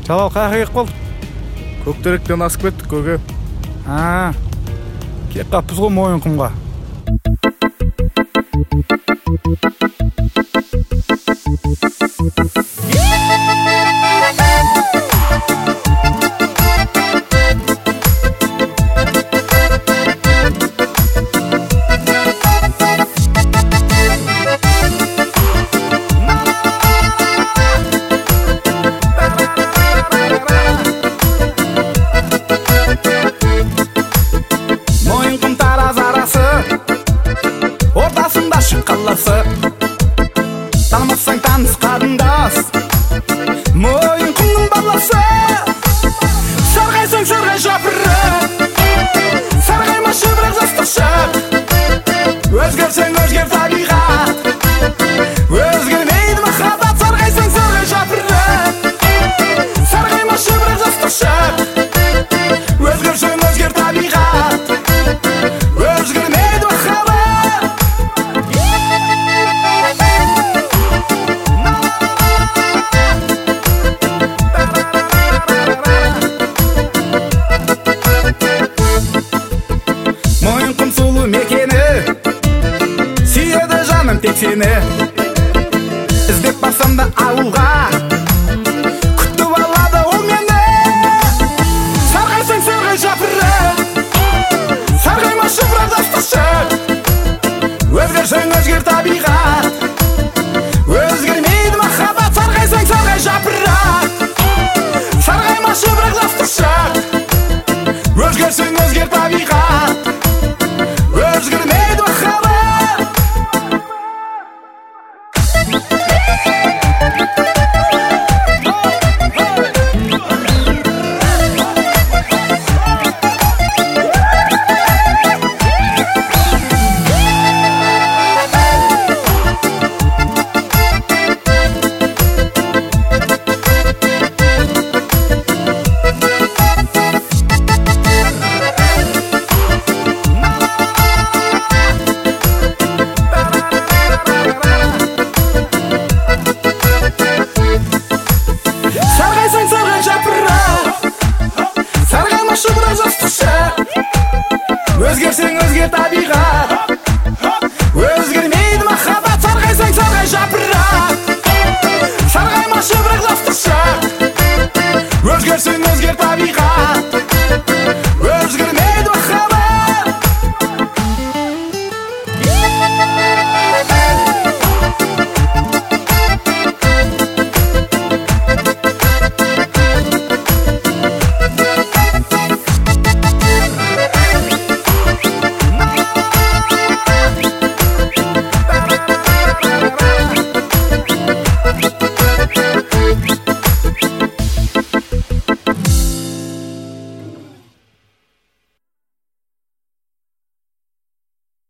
Жалал қаяққа кеп қалдық? Көктеректен асып кеттік көке. Кеп қаппыз ғой Мойынқұмға. Ортасында шыққаласы, танымасаң таныс қарындас, Мойынқұмның баласы. Сарғайсаң сарғай жапырып, сарғайма шыбырақ жастық шық. Өзгерсең өзгер табиғат, өзгермейді махаббат. Сарғайсаң сарғай жапырып, сарғайма шыбырақ жастық шық. Өзгерсең өзгер табиғат, өзгермейді махаббат. Мойынқұм сұлу мекені, сүйеді жаным тек сені. Іздеп барсам да ауылға, күтіп алады ол мені. Сарғайсаң сарғай жапырып, сарғайма шыбырақ жастық шық. Өзгерсең өзгер табиғат, өзгермейді махаббат. Сарғайсаң сарғай жапырып, сарғайма шыбырақ жастық шық. Өзгерсең өзгер табиғат, өзгермейді махаббат.